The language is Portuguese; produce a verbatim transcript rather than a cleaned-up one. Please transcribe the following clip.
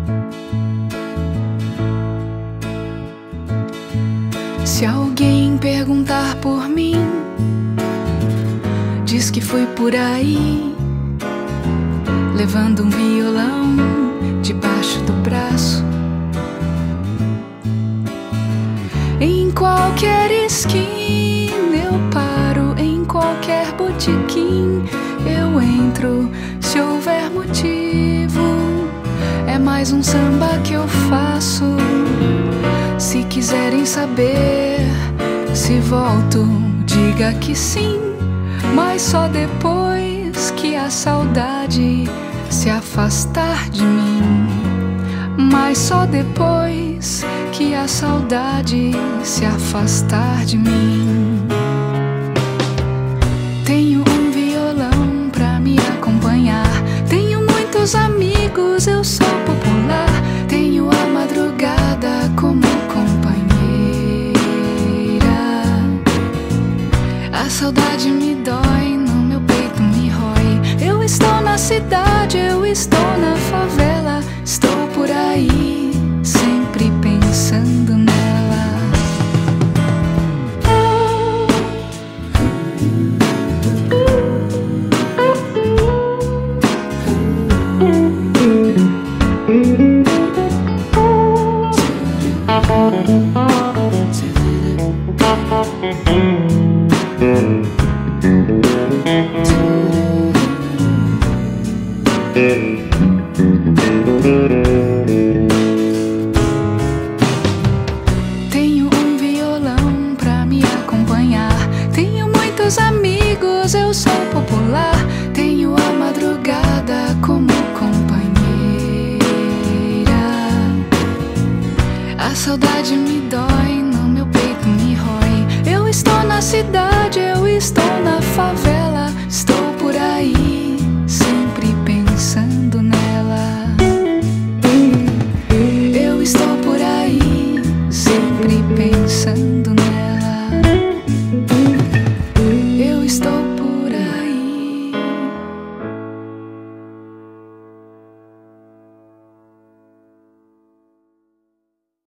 Se alguém perguntar por mim, diz que fui por aí, levando um violão debaixo do braço. Em qualquer esquina eu paro, em qualquer botequim eu entro, se houver motivo. É mais um samba que eu faço. Se quiserem saber se volto, diga que sim, mas só depois que a saudade se afastar de mim. Mas só depois que a saudade se afastar de mim. Tenho um violão pra me acompanhar, tenho muitos amigos, eu sou popular. Tenho a madrugada como companheira. A saudade me dói, no meu peito me rói. Eu estou na cidade, eu estou na favela, estou por aí, sempre pensando nela. Tenho um violão pra me acompanhar, tenho muitos amigos, eu sou popular. Tenho a madrugada como companheira. A saudade me dói, no meu peito me rói. Eu estou na cidade, eu estou na favela.